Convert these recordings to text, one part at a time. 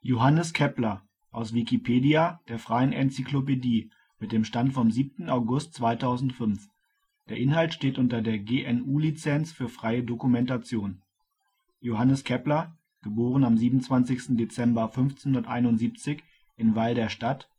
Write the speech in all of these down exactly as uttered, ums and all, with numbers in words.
Johannes Kepler, aus Wikipedia, der freien Enzyklopädie. Mit dem Stand vom Der Inhalt steht unter der Lizenz Creative Commons für freie Dokumentation. Johannes Kepler (* siebenundzwanzigsten Dezember fünfzehnhunderteinundsiebzig in Weil der Stadt;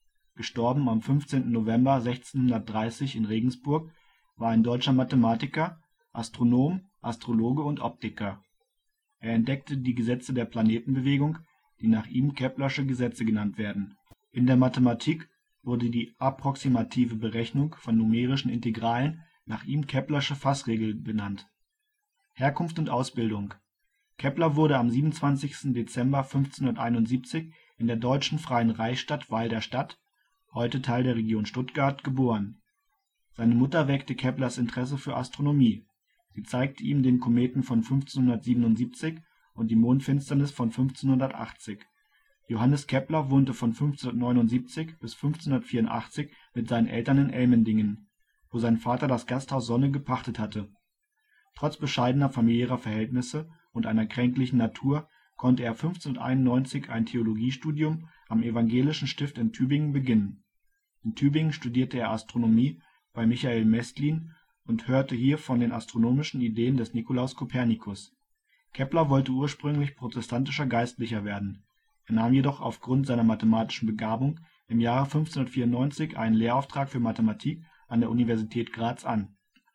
† fünfzehnten November sechzehnhundertdreißig in Regensburg) war ein deutscher Mathematiker, Astronom, Astrologe und Optiker. Er entdeckte die Gesetze der Planetenbewegung, die nach ihm Keplersche Gesetze genannt werden. In der Mathematik wurde die approximative Berechnung von numerischen Integralen nach ihm Keplersche Fassregel benannt. Herkunft und Ausbildung: Kepler wurde am siebenundzwanzigsten Dezember fünfzehnhunderteinundsiebzig in der deutschen Freien Reichsstadt Weil der Stadt, heute Teil der Region Stuttgart, geboren. Seine Mutter weckte Keplers Interesse für Astronomie. Sie zeigte ihm den Kometen von fünfzehnhundertsiebenundsiebzig und die Mondfinsternis von fünfzehnhundertachtzig. Johannes Kepler wohnte von fünfzehnhundertneunundsiebzig bis fünfzehnhundertvierundachtzig mit seinen Eltern in Ellmendingen, wo sein Vater das Gasthaus Sonne gepachtet hatte. Trotz bescheidener familiärer Verhältnisse und einer kränklichen Natur konnte er fünfzehnhunderteinundneunzig ein Theologiestudium am Evangelischen Stift in Tübingen beginnen. In Tübingen studierte er Astronomie bei Michael Mästlin und hörte hier von den astronomischen Ideen des Nikolaus Kopernikus. Kepler wollte ursprünglich protestantischer Geistlicher werden. Er nahm jedoch aufgrund seiner mathematischen Begabung im Jahre fünfzehnhundertvierundneunzig einen Lehrauftrag für Mathematik an der Universität Graz an.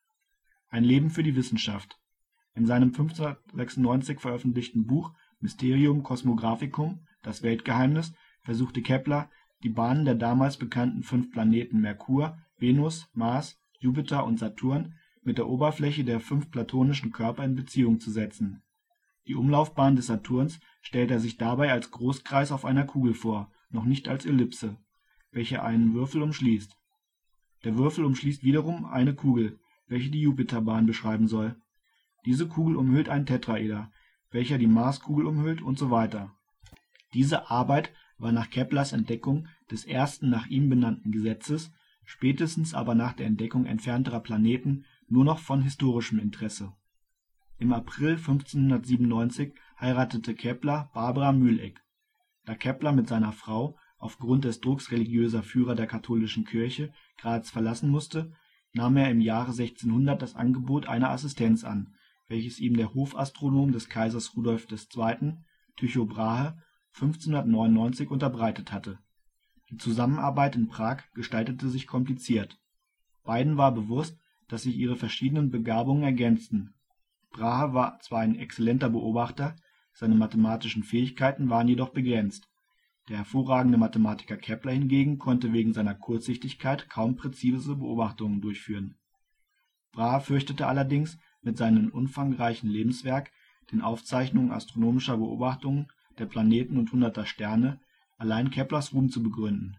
Ein Leben für die Wissenschaft: In seinem fünfzehnhundertsechsundneunzig veröffentlichten Buch Mysterium Cosmographicum (Das Weltgeheimnis) versuchte Kepler, die Bahnen der damals bekannten fünf Planeten Merkur, Venus, Mars, Jupiter und Saturn mit der Oberfläche der fünf platonischen Körper in Beziehung zu setzen. Die Umlaufbahn des Saturns stellt er sich dabei als Großkreis auf einer Kugel vor, noch nicht als Ellipse, welche einen Würfel umschließt. Der Würfel umschließt wiederum eine Kugel, welche die Jupiterbahn beschreiben soll. Diese Kugel umhüllt ein Tetraeder, welcher die Marskugel umhüllt usw. Diese Arbeit war nach Keplers Entdeckung des ersten nach ihm benannten Gesetzes, spätestens aber nach der Entdeckung entfernterer Planeten, nur noch von historischem Interesse. Im April fünfzehnhundertsiebenundneunzig heiratete Kepler Barbara Mühlegg. Da Kepler mit seiner Frau aufgrund des Drucks religiöser Führer der katholischen Kirche Graz verlassen musste, nahm er im Jahre sechzehnhundert das Angebot einer Assistenz an, welches ihm der Hofastronom des Kaisers Rudolf der Zweite., Tycho Brahe, fünfzehnhundertneunundneunzig unterbreitet hatte. Die Zusammenarbeit in Prag gestaltete sich kompliziert. Beiden war bewusst, dass sich ihre verschiedenen Begabungen ergänzten. Brahe war zwar ein exzellenter Beobachter, seine mathematischen Fähigkeiten waren jedoch begrenzt. Der hervorragende Mathematiker Kepler hingegen konnte wegen seiner Kurzsichtigkeit kaum präzise Beobachtungen durchführen. Brahe fürchtete allerdings, mit seinem umfangreichen Lebenswerk, den Aufzeichnungen astronomischer Beobachtungen der Planeten und hunderter Sterne, allein Keplers Ruhm zu begründen.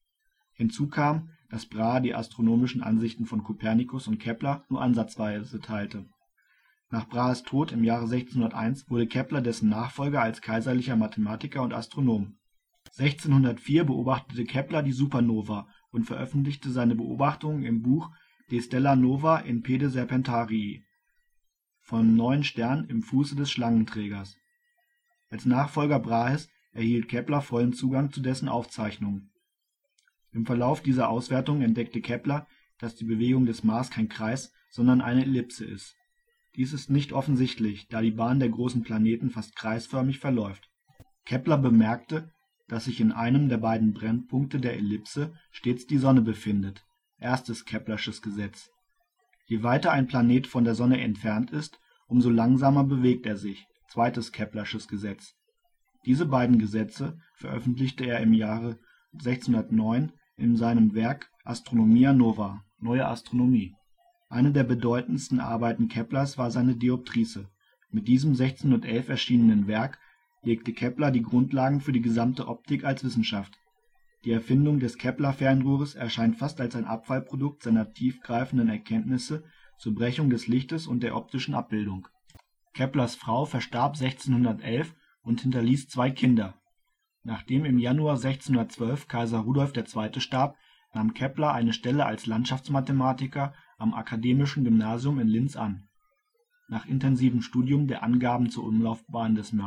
Hinzu kam, dass Brahe die astronomischen Ansichten von Kopernikus und Kepler nur ansatzweise teilte. Nach Brahes Tod im Jahre sechzehnhunderteins wurde Kepler dessen Nachfolger als kaiserlicher Mathematiker und Astronom. sechzehnhundertvier beobachtete Kepler die Supernova und veröffentlichte seine Beobachtungen im Buch De Stella Nova in Pede Serpentarii (Von neuen Sternen im Fuße des Schlangenträgers). Als Nachfolger Brahes erhielt Kepler vollen Zugang zu dessen Aufzeichnungen. Im Verlauf dieser Auswertungen entdeckte Kepler, dass die Bewegung des Mars kein Kreis, sondern eine Ellipse ist. Dies ist nicht offensichtlich, da die Bahn der großen Planeten fast kreisförmig verläuft. Kepler bemerkte, dass sich in einem der beiden Brennpunkte der Ellipse stets die Sonne befindet (erstes Keplersches Gesetz). Je weiter ein Planet von der Sonne entfernt ist, umso langsamer bewegt er sich (zweites Keplersches Gesetz). Diese beiden Gesetze veröffentlichte er im Jahre sechzehnhundertneun in seinem Werk Astronomia Nova (Neue Astronomie). Eine der bedeutendsten Arbeiten Keplers war seine Dioptrice. Mit diesem sechzehnhundertelf erschienenen Werk legte Kepler die Grundlagen für die gesamte Optik als Wissenschaft. Die Erfindung des Kepler-Fernrohres erscheint fast als ein Abfallprodukt seiner tiefgreifenden Erkenntnisse zur Brechung des Lichtes und der optischen Abbildung. Keplers Frau verstarb sechzehnhundertelf und hinterließ zwei Kinder. Nachdem im Januar sechzehnhundertzwölf Kaiser Rudolf der Zweite. Starb, nahm Kepler eine Stelle als Landschaftsmathematiker am Akademischen Gymnasium in Linz an. Nach intensivem Studium der Angaben zur Umlaufbahn des Mars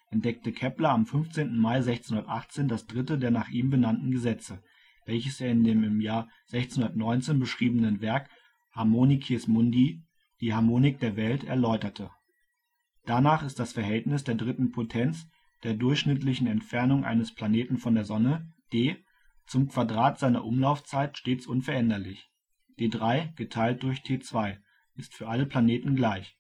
entdeckte Kepler am fünfzehnten Mai sechzehnhundertachtzehn das dritte der nach ihm benannten Gesetze, welches er in dem im Jahr sechzehnhundertneunzehn beschriebenen Werk Harmonices Mundi, die Harmonik der Welt, erläuterte. Danach ist das Verhältnis der dritten Potenz der durchschnittlichen Entfernung eines Planeten von der Sonne, d, zum Quadrat seiner Umlaufzeit stets unveränderlich. d drei geteilt durch t zwei ist für alle Planeten gleich.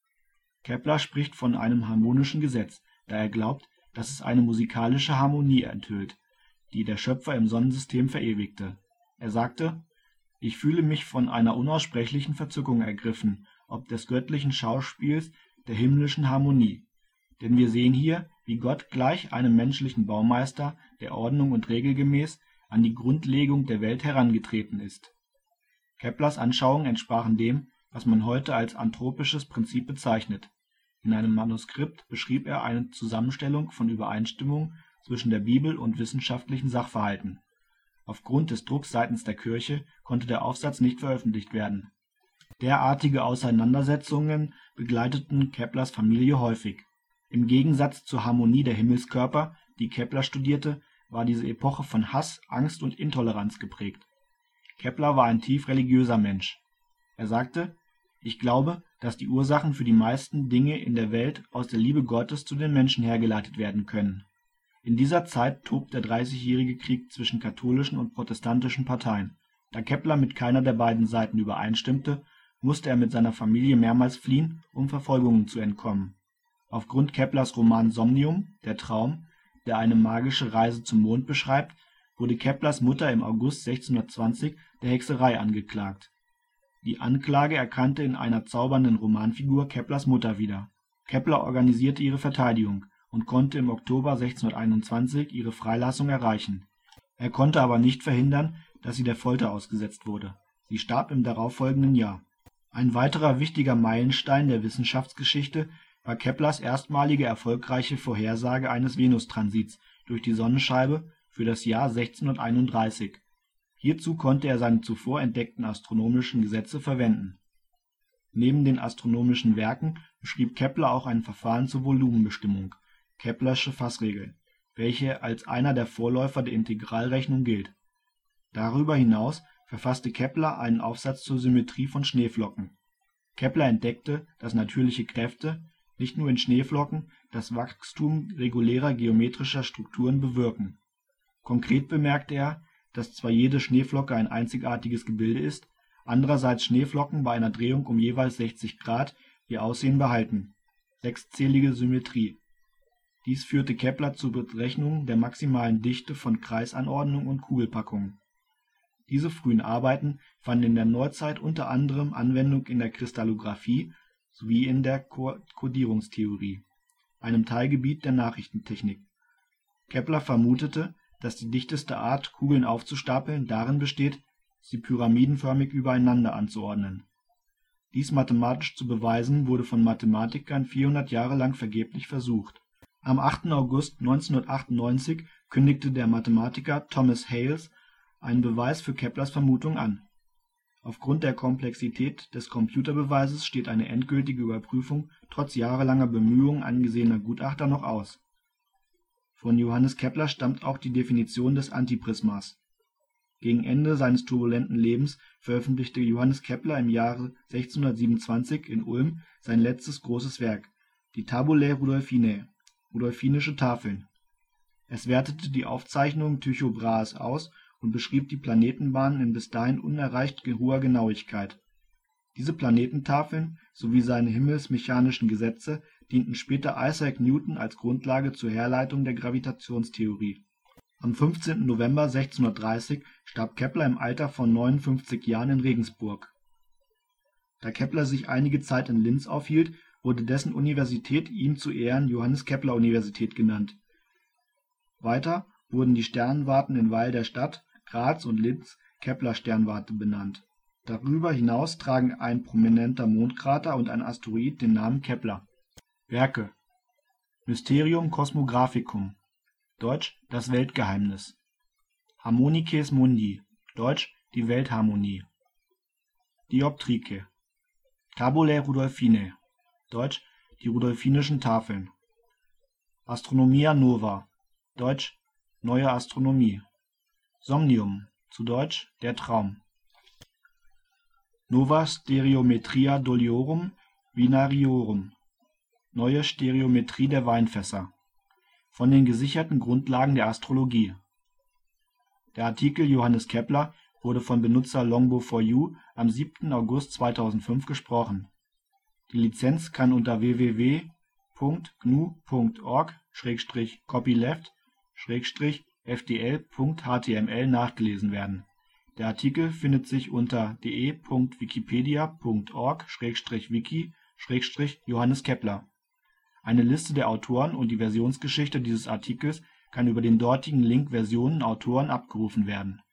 Kepler spricht von einem harmonischen Gesetz, da er glaubt, dass es eine musikalische Harmonie enthüllt, die der Schöpfer im Sonnensystem verewigte. Er sagte: Ich fühle mich von einer unaussprechlichen Verzückung ergriffen ob des göttlichen Schauspiels der himmlischen Harmonie. Denn wir sehen hier, wie Gott gleich einem menschlichen Baumeister, der Ordnung und Regel gemäß, an die Grundlegung der Welt herangetreten ist. Keplers Anschauungen entsprachen dem, was man heute als anthropisches Prinzip bezeichnet. In einem Manuskript beschrieb er eine Zusammenstellung von Übereinstimmungen zwischen der Bibel und wissenschaftlichen Sachverhalten. Aufgrund des Drucks seitens der Kirche konnte der Aufsatz nicht veröffentlicht werden. Derartige Auseinandersetzungen begleiteten Keplers Familie häufig. Im Gegensatz zur Harmonie der Himmelskörper, die Kepler studierte, war diese Epoche von Hass, Angst und Intoleranz geprägt. Kepler war ein tief religiöser Mensch. Er sagte: Ich glaube, dass die Ursachen für die meisten Dinge in der Welt aus der Liebe Gottes zu den Menschen hergeleitet werden können. In dieser Zeit tobt der Dreißigjährige Krieg zwischen katholischen und protestantischen Parteien. Da Kepler mit keiner der beiden Seiten übereinstimmte, musste er mit seiner Familie mehrmals fliehen, um Verfolgungen zu entkommen. Aufgrund Keplers Roman Somnium, der Traum, der eine magische Reise zum Mond beschreibt, wurde Keplers Mutter im August sechzehnhundertzwanzig der Hexerei angeklagt. Die Anklage erkannte in einer zaubernden Romanfigur Keplers Mutter wieder. Kepler organisierte ihre Verteidigung und konnte im Oktober sechzehnhunderteinundzwanzig ihre Freilassung erreichen. Er konnte aber nicht verhindern, dass sie der Folter ausgesetzt wurde. Sie starb im darauffolgenden Jahr. Ein weiterer wichtiger Meilenstein der Wissenschaftsgeschichte war Keplers erstmalige erfolgreiche Vorhersage eines Venustransits durch die Sonnenscheibe für das Jahr sechzehnhunderteinunddreißig. Hierzu konnte er seine zuvor entdeckten astronomischen Gesetze verwenden. Neben den astronomischen Werken beschrieb Kepler auch ein Verfahren zur Volumenbestimmung, Keplersche Fassregel, welche als einer der Vorläufer der Integralrechnung gilt. Darüber hinaus verfasste Kepler einen Aufsatz zur Symmetrie von Schneeflocken. Kepler entdeckte, dass natürliche Kräfte, nicht nur in Schneeflocken, das Wachstum regulärer geometrischer Strukturen bewirken. Konkret bemerkte er, dass zwar jede Schneeflocke ein einzigartiges Gebilde ist, andererseits Schneeflocken bei einer Drehung um jeweils sechzig Grad ihr Aussehen behalten (sechszählige Symmetrie). Dies führte Kepler zur Berechnung der maximalen Dichte von Kreisanordnungen und Kugelpackungen. Diese frühen Arbeiten fanden in der Neuzeit unter anderem Anwendung in der Kristallographie sowie in der Kodierungstheorie, einem Teilgebiet der Nachrichtentechnik. Kepler vermutete, dass die dichteste Art, Kugeln aufzustapeln, darin besteht, sie pyramidenförmig übereinander anzuordnen. Dies mathematisch zu beweisen, wurde von Mathematikern vierhundert Jahre lang vergeblich versucht. Am achten August neunzehnhundertachtundneunzig kündigte der Mathematiker Thomas Hales einen Beweis für Keplers Vermutung an. Aufgrund der Komplexität des Computerbeweises steht eine endgültige Überprüfung trotz jahrelanger Bemühungen angesehener Gutachter noch aus. Von Johannes Kepler stammt auch die Definition des Antiprismas. Gegen Ende seines turbulenten Lebens veröffentlichte Johannes Kepler im Jahre sechzehnhundertsiebenundzwanzig in Ulm sein letztes großes Werk, die Tabulae Rudolfinae (Rudolfinische Tafeln). Es wertete die Aufzeichnungen Tycho Brahes aus und beschrieb die Planetenbahnen in bis dahin unerreicht hoher Genauigkeit. Diese Planetentafeln sowie seine himmelsmechanischen Gesetze dienten später Isaac Newton als Grundlage zur Herleitung der Gravitationstheorie. Am fünfzehnten November sechzehnhundertdreißig starb Kepler im Alter von neunundfünfzig Jahren in Regensburg. Da Kepler sich einige Zeit in Linz aufhielt, wurde dessen Universität ihm zu Ehren Johannes-Kepler-Universität genannt. Weiter wurden die Sternwarten in Weil der Stadt, Graz und Linz Kepler-Sternwarte benannt. Darüber hinaus tragen ein prominenter Mondkrater und ein Asteroid den Namen Kepler. Werke: Mysterium Cosmographicum, deutsch Das Weltgeheimnis. Harmonices Mundi, deutsch Die Weltharmonie. Dioptrike. Tabulae Rudolfinae, deutsch Die Rudolfinischen Tafeln. Astronomia nova, deutsch Neue Astronomie. Somnium, zu deutsch Der Traum. Nova Stereometria Doliorum Vinariorum, Neue Stereometrie der Weinfässer. Von den gesicherten Grundlagen der Astrologie. Der Artikel Johannes Kepler wurde von Benutzer Longbow four you am siebten August zweitausendfünf gesprochen. Die Lizenz kann unter w w w punkt gnu punkt org schrägstrich copyleft schrägstrich f d l punkt h t m l nachgelesen werden. Der Artikel findet sich unter de punkt wikipedia punkt org schrägstrich wiki schrägstrich Johannes Kepler. Eine Liste der Autoren und die Versionsgeschichte dieses Artikels kann über den dortigen Link Versionen Autoren abgerufen werden